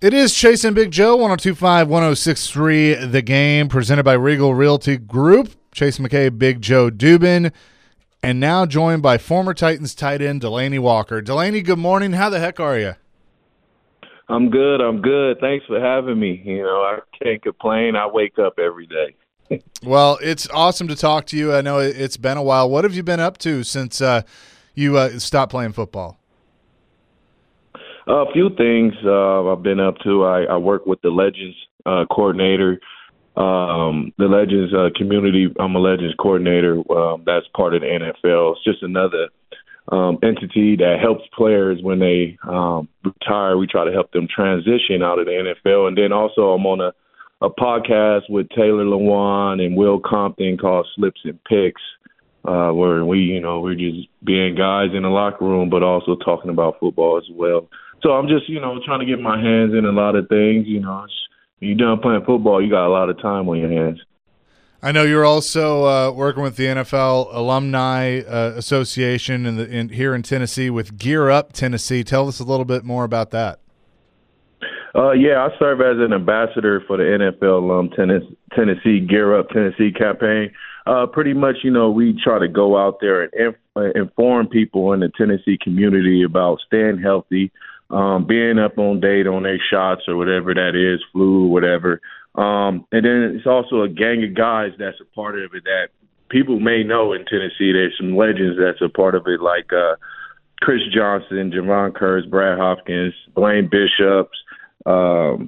It is Chase and Big Joe, 102.5, 106.3, The Game, presented by Regal Realty Group. Chase McKay, Big Joe Dubin, and now joined by former Titans tight end Delanie Walker. Delanie, good morning. How the heck are you? I'm good. Thanks for having me. I can't complain. I wake up every day. Well, it's awesome to talk to you. I know it's been a while. What have you been up to since you stopped playing football? A few things I've been up to. I work with the Legends coordinator, the Legends community. I'm a Legends coordinator. That's part of the NFL. It's just another entity that helps players when they retire. We try to help them transition out of the NFL. And then also I'm on a podcast with Taylor Lewan and Will Compton called Slips and Picks, where we're just being guys in the locker room, but also talking about football as well. So I'm just, trying to get my hands in a lot of things. When you're done playing football, you got a lot of time on your hands. I know you're also working with the NFL Alumni Association here in Tennessee with Gear Up Tennessee. Tell us a little bit more about that. I serve as an ambassador for the NFL Alum Tennessee Gear Up Tennessee campaign. Pretty much, we try to go out there and inform people in the Tennessee community about staying healthy, being up on date on their shots or whatever that is, flu, whatever. And then it's also a gang of guys that's a part of it that people may know in Tennessee. There's some legends that's a part of it, like Chris Johnson, Javon Curse, Brad Hopkins, Blaine Bishops, and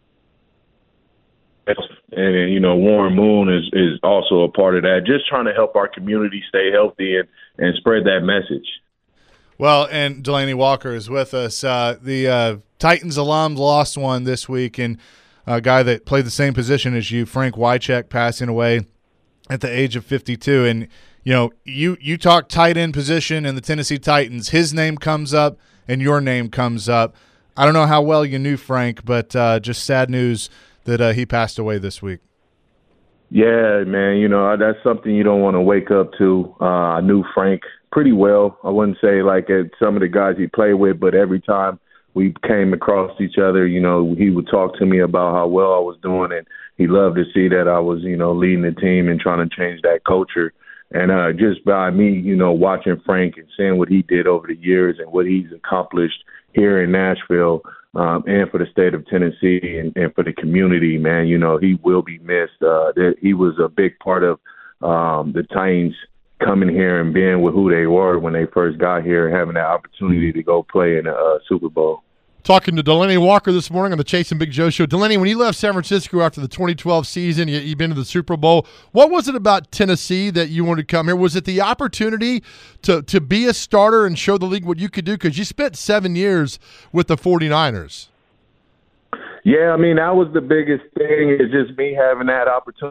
Warren Moon is also a part of that. Just trying to help our community stay healthy and spread that message. Well, and Delanie Walker is with us. The Titans alum lost one this week, and a guy that played the same position as you, Frank Wycheck, passing away at the age of 52. And, you talk tight end position in the Tennessee Titans. His name comes up and your name comes up. I don't know how well you knew Frank, but just sad news that he passed away this week. Yeah, man, that's something you don't want to wake up to. I knew Frank pretty well. I wouldn't say like at some of the guys he played with, but every time we came across each other, he would talk to me about how well I was doing, and he loved to see that I was, leading the team and trying to change that culture. And just by me, watching Frank and seeing what he did over the years and what he's accomplished here in Nashville and for the state of Tennessee and for the community, man, he will be missed. He was a big part of the Titans coming here and being with who they were when they first got here, having that opportunity to go play in a Super Bowl. Talking to Delanie Walker this morning on the Chase and Big Joe Show. Delanie, when you left San Francisco after the 2012 season, you've been to the Super Bowl. What was it about Tennessee that you wanted to come here? Was it the opportunity to be a starter and show the league what you could do? Because you spent 7 years with the 49ers. Yeah, that was the biggest thing, is just me having that opportunity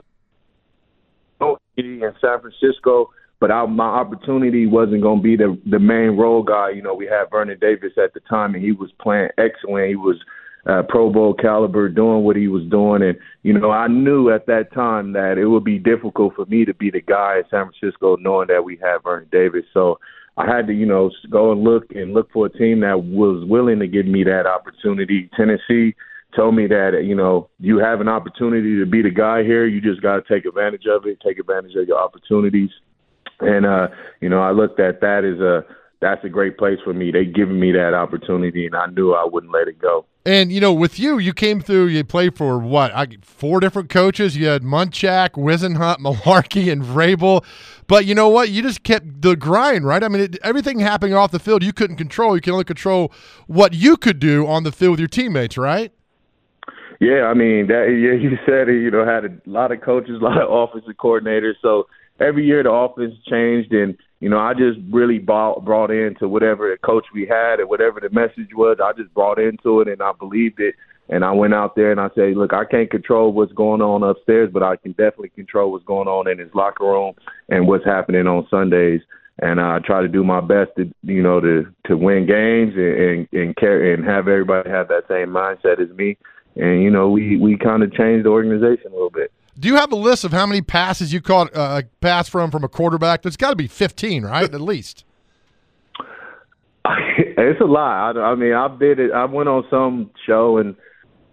in San Francisco. But my opportunity wasn't going to be the main role guy. We had Vernon Davis at the time, and he was playing excellent. He was Pro Bowl caliber, doing what he was doing. And, I knew at that time that it would be difficult for me to be the guy at San Francisco, knowing that we had Vernon Davis. So I had to, go and look for a team that was willing to give me that opportunity. Tennessee told me that, you have an opportunity to be the guy here. You just got to take advantage of it, take advantage of your opportunities. And, I looked at that that's a great place for me. They given me that opportunity, and I knew I wouldn't let it go. And, with you came through, you played for 4 different coaches. You had Munchak, Wisenhunt, Malarkey, and Vrabel. But you know what? You just kept the grind, right? Everything happening off the field you couldn't control. You can only control what you could do on the field with your teammates, right? Yeah, you said it, had a lot of coaches, a lot of offensive coordinators. So every year the offense changed, and, I just really brought into whatever the coach we had and whatever the message was. I just brought into it, and I believed it. And I went out there and I said, look, I can't control what's going on upstairs, but I can definitely control what's going on in his locker room and what's happening on Sundays. And I try to do my best to win games and have everybody have that same mindset as me. And, we kind of changed the organization a little bit. Do you have a list of how many passes you caught a pass from a quarterback? There's got to be 15, right, at least? It's a lot. I went on some show and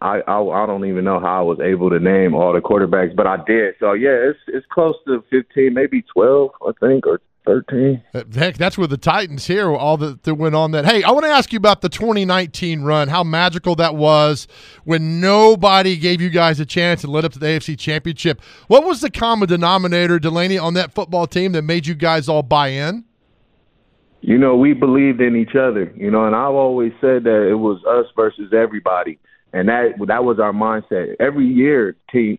I don't even know how I was able to name all the quarterbacks, but I did. So yeah, it's close to 15, maybe 12, I think, or 13. Heck, that's with the Titans here, all that went on that. Hey, I want to ask you about the 2019 run, how magical that was when nobody gave you guys a chance and led up to the AFC Championship. What was the common denominator, Delaney, on that football team that made you guys all buy in? You know, we believed in each other, you know, and I've always said that it was us versus everybody. And that was our mindset. Every year,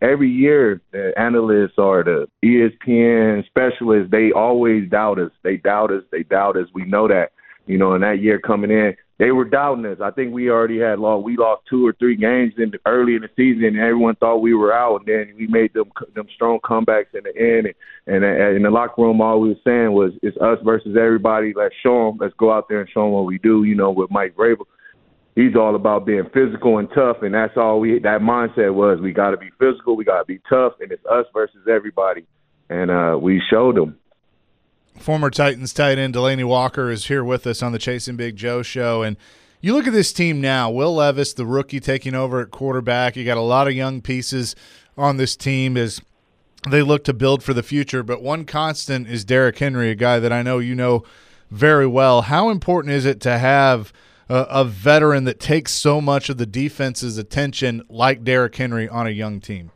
the analysts or the ESPN specialists, they always doubt us. They doubt us. We know that, you know, and that year coming in, they were doubting us. I think we already we lost 2 or 3 games early in the season, and everyone thought we were out. And then we made them strong comebacks in the end. And in the locker room, all we were saying was, it's us versus everybody. Let's show them. Let's go out there and show them what we do, you know, with Mike Vrabel. He's all about being physical and tough, and that's all that mindset was. We got to be physical, we got to be tough, and it's us versus everybody. And we showed them. Former Titans tight end Delaney Walker is here with us on the Chasing Big Joe show. And you look at this team now, Will Levis, the rookie, taking over at quarterback. You got a lot of young pieces on this team as they look to build for the future. But one constant is Derrick Henry, a guy that I know you know very well. How important is it to have a veteran that takes so much of the defense's attention like Derrick Henry on a young team?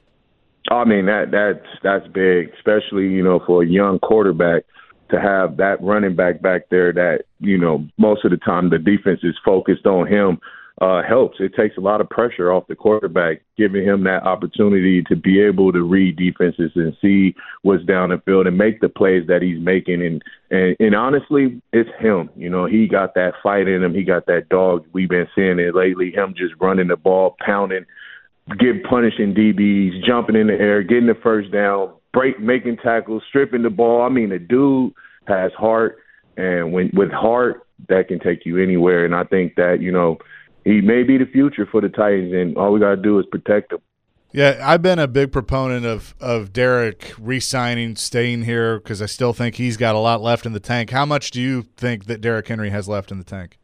I mean, that's big, especially, you know, for a young quarterback to have that running back there that, you know, most of the time the defense is focused on him. Helps. It takes a lot of pressure off the quarterback, giving him that opportunity to be able to read defenses and see what's down the field and make the plays that he's making. And honestly, it's him. You know, he got that fight in him. He got that dog. We've been seeing it lately, him just running the ball, pounding, punishing DBs, jumping in the air, getting the first down, making tackles, stripping the ball. I mean, the dude has heart, and with heart, that can take you anywhere. And I think that, you know, he may be the future for the Titans, and all we got to do is protect him. Yeah, I've been a big proponent of Derrick re-signing, staying here, because I still think he's got a lot left in the tank. How much do you think that Derrick Henry has left in the tank?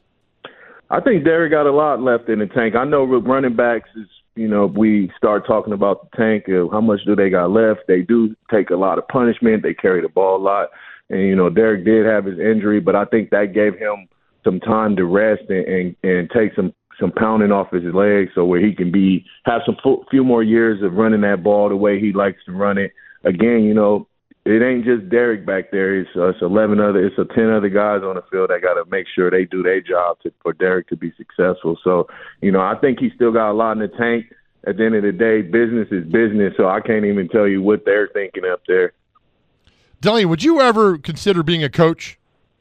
I think Derrick got a lot left in the tank. I know with running backs, you know, we start talking about the tank, how much do they got left. They do take a lot of punishment. They carry the ball a lot. And, you know, Derrick did have his injury, but I think that gave him some time to rest and take some pounding off his legs, so where he can have some few more years of running that ball the way he likes to run it. Again, you know, it ain't just Derrick back there. It's 10 other guys on the field that got to make sure they do their job for Derrick to be successful. So, you know, I think he still got a lot in the tank. At the end of the day, business is business, so I can't even tell you what they're thinking up there. Delaney, would you ever consider being a coach?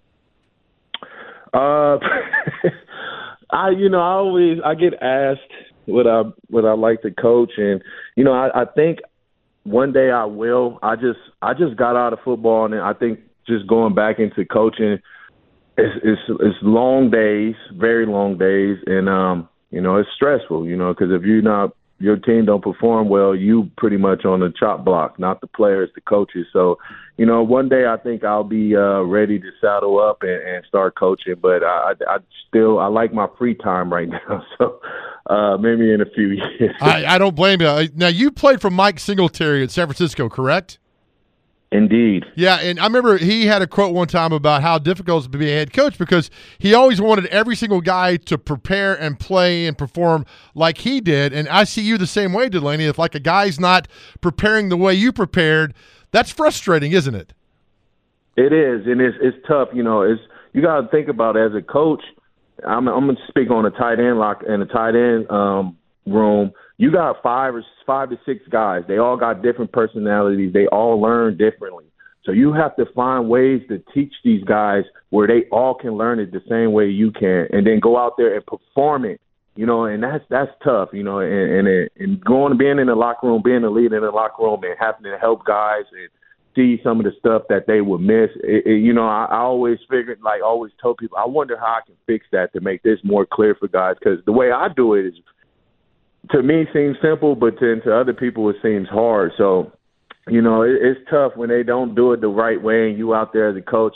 I get asked would I like to coach, and you know, I think one day I will. I just got out of football, and I think just going back into coaching, it's long days, very long days, and you know, it's stressful, you know, because if your team don't perform well, you pretty much on the chop block, not the players, the coaches. So, you know, one day I think I'll be ready to saddle up and start coaching. But I like my free time right now. So maybe in a few years. I don't blame you. Now, you played for Mike Singletary at San Francisco, correct? Indeed. Yeah, and I remember he had a quote one time about how difficult it is to be a head coach because he always wanted every single guy to prepare and play and perform like he did. And I see you the same way, Delaney. If like a guy's not preparing the way you prepared, that's frustrating, isn't it? It is, and it's tough. You know, you got to think about it as a coach. I'm going to speak on a tight end room. You got 5 to 6 guys. They all got different personalities. They all learn differently. So you have to find ways to teach these guys where they all can learn it the same way you can, and then go out there and perform it. You know, and that's tough. You know, and being in the locker room, being a leader in the locker room, and having to help guys and see some of the stuff that they would miss. You know, I always figured, like, always told people, I wonder how I can fix that to make this more clear for guys, because the way I do it is, to me, seems simple, but to other people it seems hard. So, you know, it's tough when they don't do it the right way and you out there as a coach. And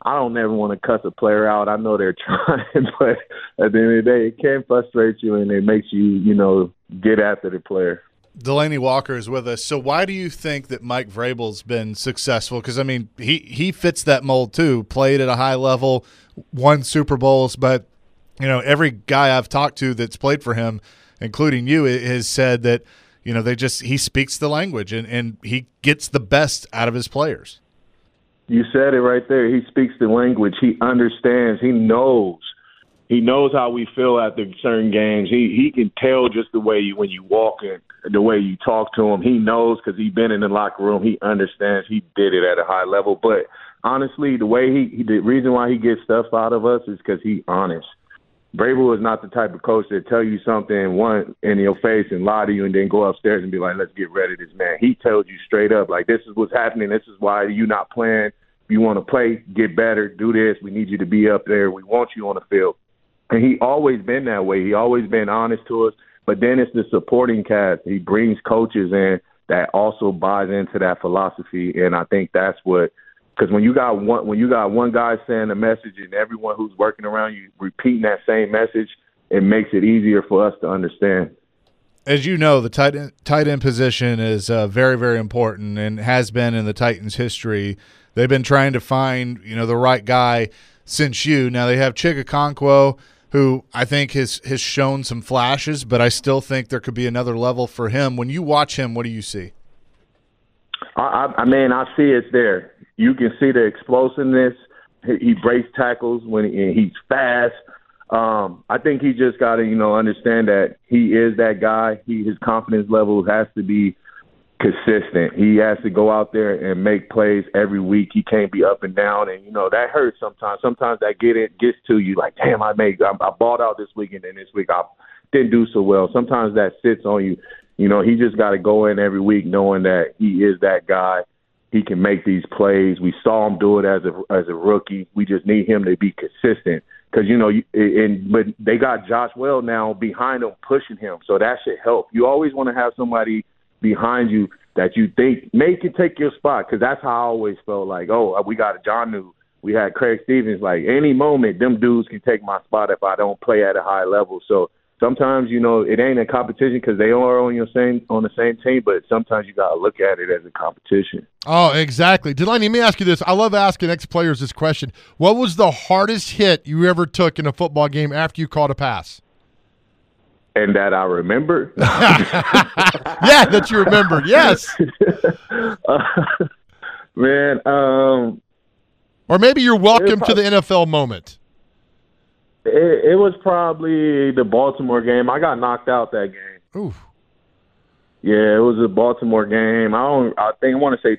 I don't ever want to cuss a player out. I know they're trying, but at the end of the day, it can frustrate you, and it makes you, get after the player. Delanie Walker is with us. So why do you think that Mike Vrabel's been successful? Because, I mean, he fits that mold too, played at a high level, won Super Bowls, but, every guy I've talked to that's played for him, including you, has said that, he speaks the language and he gets the best out of his players. You said it right there. He speaks the language. He understands. He knows. He knows how we feel after certain games. He can tell just the way when you walk in, the way you talk to him. He knows because he's been in the locker room. He understands. He did it at a high level. But honestly, the reason why he gets stuff out of us is because he's honest. Vrabel is not the type of coach that tell you something in your face and lie to you and then go upstairs and be like, let's get rid of this man. He tells you straight up, like, this is what's happening. This is why you're not playing. If you want to play, get better, do this. We need you to be up there. We want you on the field. And he always been that way. He always been honest to us. But then it's the supporting cast. He brings coaches in that also buys into that philosophy. And I think that's what – because when you got one guy saying a message and everyone who's working around you repeating that same message, it makes it easier for us to understand. As you know, the tight end position is very, very important and has been in the Titans' history. They've been trying to find the right guy since you. Now they have Chig Okonkwo, who I think has shown some flashes, but I still think there could be another level for him. When you watch him, what do you see? I see it's there. You can see the explosiveness. He breaks tackles he's fast. I think he just got to, understand that he is that guy. His confidence level has to be consistent. He has to go out there and make plays every week. He can't be up and down, and that hurts sometimes. Sometimes that gets to you. Like, damn, I balled out this week, and then this week I didn't do so well. Sometimes that sits on you. He just got to go in every week knowing that he is that guy. He can make these plays. We saw him do it as a rookie. We just need him to be consistent because, but they got Josh Well now behind him, pushing him, so that should help. You always want to have somebody behind you that you think may can take your spot, because that's how I always felt like, we got John New. We had Craig Stevens. Like, any moment, them dudes can take my spot if I don't play at a high level. So sometimes, it ain't a competition because they are on the same team, but sometimes you got to look at it as a competition. Oh, exactly. Delanie, let me ask you this. I love asking ex-players this question. What was the hardest hit you ever took in a football game after you caught a pass? And that I remember? Yeah, that you remember. Yes. Man. Or maybe you're welcome to the NFL moment. It was probably the Baltimore game. I got knocked out that game. Oof. Yeah, it was a Baltimore game. I want to say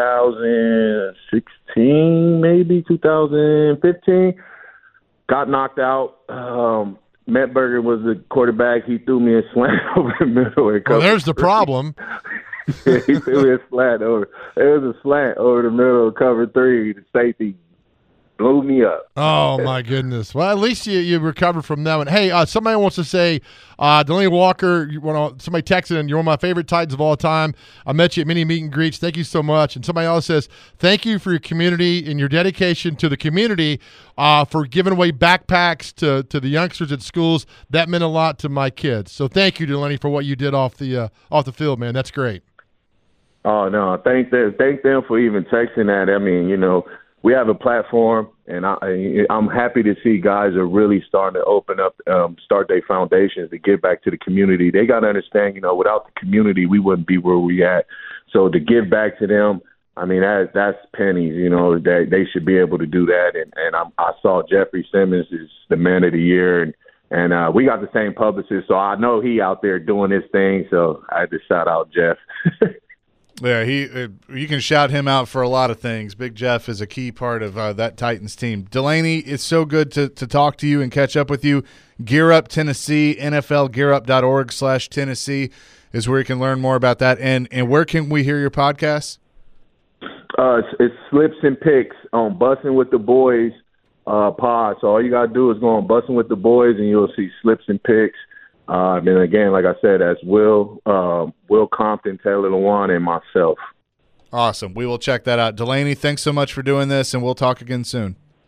2016, maybe 2015. Got knocked out. Metberger was the quarterback. He threw me a slant over the middle. Well, there's the problem. Yeah, he threw me a slant over. It was a slant over the middle of cover 3. The safety blew me up. Oh, my goodness. Well, at least you recovered from that one. Hey, somebody wants to say, Delanie Walker, somebody texted in, you're one of my favorite Titans of all time. I met you at many meet and greets. Thank you so much. And somebody else says, thank you for your community and your dedication to the community for giving away backpacks to the youngsters at schools. That meant a lot to my kids. So thank you, Delanie, for what you did off the field, man. That's great. Oh, no. Thank them for even texting that. I mean, we have a platform, and I'm happy to see guys are really starting to open up, start their foundations to give back to the community. They got to understand, without the community, we wouldn't be where we at. So to give back to them, I mean, that's pennies, that they should be able to do that. And I saw Jeffrey Simmons is the man of the year, and we got the same publicist, so I know he out there doing his thing. So I had to shout out Jeff. Yeah, you can shout him out for a lot of things. Big Jeff is a key part of that Titans team. Delanie, it's so good to talk to you and catch up with you. Gear Up Tennessee, NFLGearUp.org/Tennessee is where you can learn more about that. And where can we hear your podcast? It's Slips and Picks on Bussin' with the Boys pod. So all you got to do is go on Bussin' with the Boys, and you'll see Slips and Picks. And again, like I said, that's Will Compton, Taylor Lewan, and myself. Awesome. We will check that out. Delanie, thanks so much for doing this, and we'll talk again soon.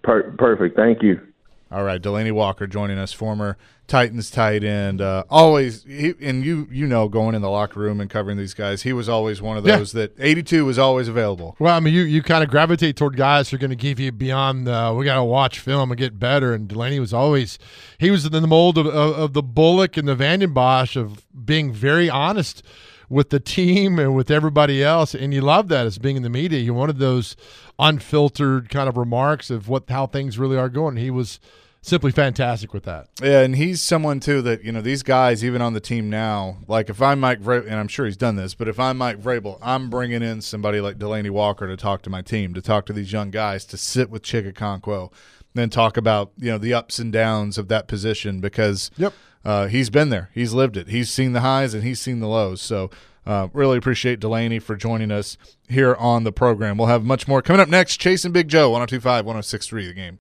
Perfect. Thank you. All right, Delanie Walker joining us, former Titans tight end. Always, going in the locker room and covering these guys, he was always one of those that 82 was always available. Well, I mean, you kind of gravitate toward guys who are going to give you beyond we got to watch film and get better. And Delanie was always – he was in the mold of the Bullock and the Vanden Bosch of being very honest with the team and with everybody else. And you love that as being in the media. You wanted those unfiltered kind of remarks of how things really are going. He was – simply fantastic with that. Yeah, and he's someone, too, that, these guys, even on the team now, like if I'm Mike Vrabel, and I'm sure he's done this, but if I'm Mike Vrabel, I'm bringing in somebody like Delanie Walker to talk to my team, to talk to these young guys, to sit with Chig Okonkwo, then talk about, the ups and downs of that position because he's been there. He's lived it. He's seen the highs and he's seen the lows. So really appreciate Delanie for joining us here on the program. We'll have much more coming up next. Chasing Big Joe, 102.5, 106.3 The Game.